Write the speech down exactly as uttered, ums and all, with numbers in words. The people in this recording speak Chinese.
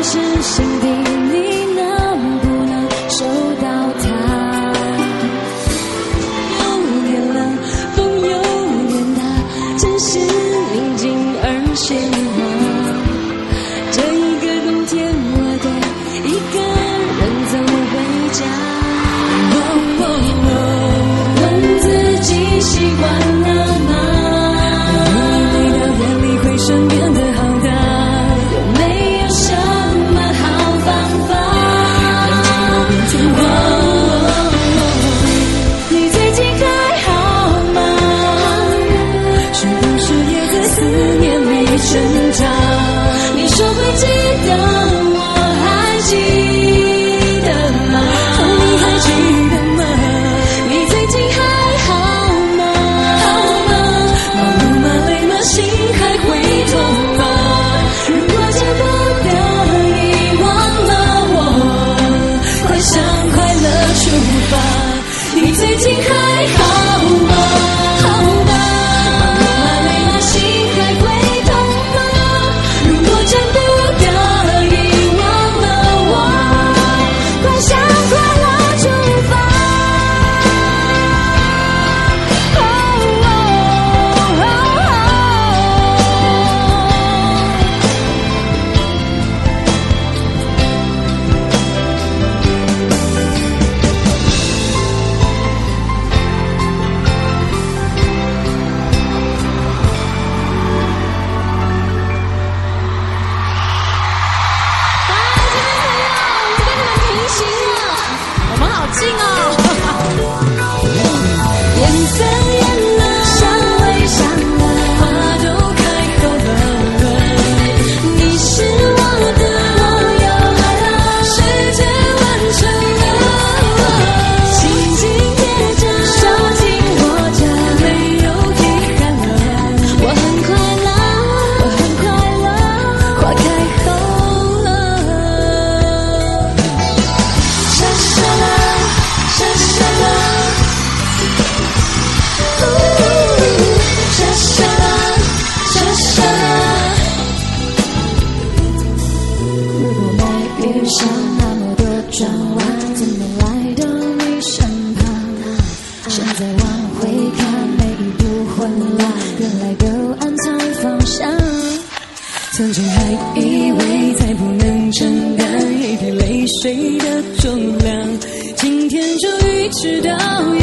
是心底你能不能收到它？有点冷，风有点大，城市宁静而喧哗。这一个冬天，我得一个人走回家。哦哦哦，问自己习惯了吗？你到眼里回声变得好大，有没有什么好方法让寂寞变成花？你最近还好吗？是不是也在思念里挣扎？你说会记得，我还记得吗？哦，你还记得吗？你最近还好吗？好吗？忙碌吗？累吗？心还会痛吗？如果见不得，遗忘了我，快向快乐出发。你最近还好吗？好吗？忙碌吗？累吗？心还会痛吗？如果见不得，遗忘了我，快向快乐出发。哦哦哦我们好近哦！颜色艳了，香味香了，花都开口了。你是我的，我有爱了，世界完成了。紧紧贴着，手紧握着，没有遗憾了。我很快乐，我很快乐，花开后了。傻傻啦，傻傻啦，呜，傻傻啦，傻傻啦。如果没遇上那么多转弯，怎么来到你身旁？现在往回看，每一步混乱，原来都暗藏方向。曾经还以为再不能承担一滴泪水的重量，今天终于知道。